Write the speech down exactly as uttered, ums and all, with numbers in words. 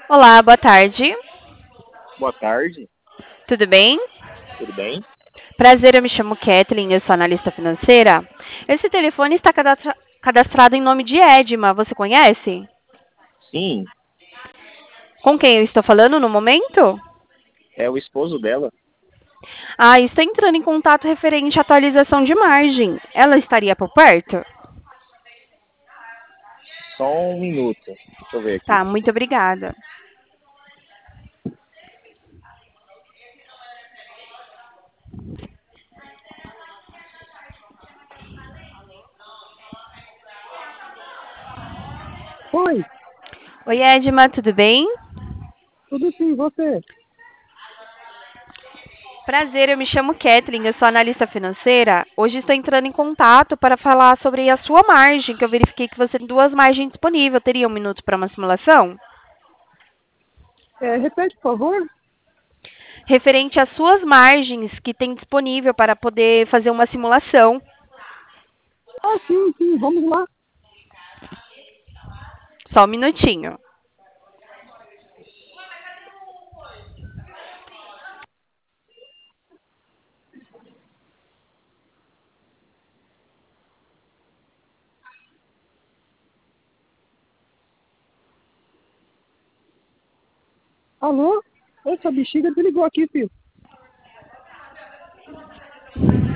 Olá, boa tarde. Boa tarde, Tudo bem? tudo bem? Prazer, eu me chamo Kathleen, eu sou analista financeira. Esse telefone está cadastra- cadastrado em nome de Edma, você conhece? Sim, Com quem eu estou falando no momento? é o esposo dela. Ah, estou entrando em contato referente à atualização de margem. Ela estaria por perto? Só um minuto, deixa eu ver aqui. Tá, muito obrigada. Oi, Oi, Edma, tudo bem? tudo sim, você? Prazer, eu me chamo Kathleen, eu sou analista financeira. Hoje estou entrando em contato para falar sobre a sua margem, que eu verifiquei que você tem duas margens disponíveis. Teria um minuto para uma simulação? É, repete, por favor. Referente às suas margens que tem disponível para poder fazer uma simulação. Ah, sim, sim, vamos lá. Só um minutinho. Alô? Essa bexiga desligou aqui, filho.